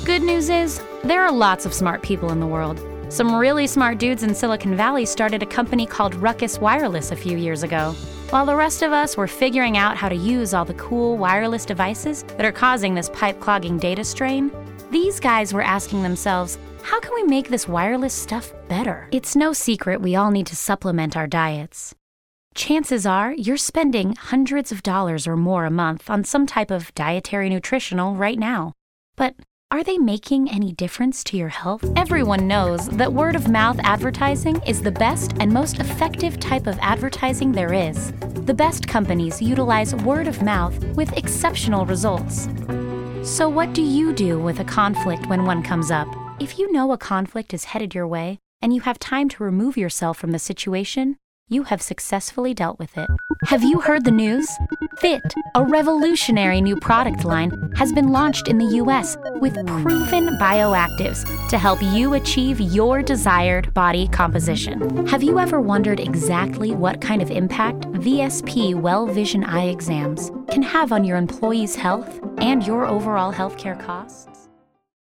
Good news is, there are lots of smart people in the world. Some really smart dudes in Silicon Valley started a company called Ruckus Wireless a few years ago. While the rest of us were figuring out how to use all the cool wireless devices that are causing this pipe-clogging data strain, these guys were asking themselves, how can we make this wireless stuff better? It's no secret we all need to supplement our diets. Chances are you're spending hundreds of dollars or more a month on some type of dietary nutritional right now. But are they making any difference to your health? Everyone knows that word-of-mouth advertising is the best and most effective type of advertising there is. The best companies utilize word of mouth with exceptional results. So what do you do with a conflict when one comes up? If you know a conflict is headed your way and you have time to remove yourself from the situation, you have successfully dealt with it. Have you heard the news? Fit, a revolutionary new product line, has been launched in the US with proven bioactives to help you achieve your desired body composition. Have you ever wondered exactly what kind of impact VSP Well Vision eye exams can have on your employees' health and your overall healthcare costs?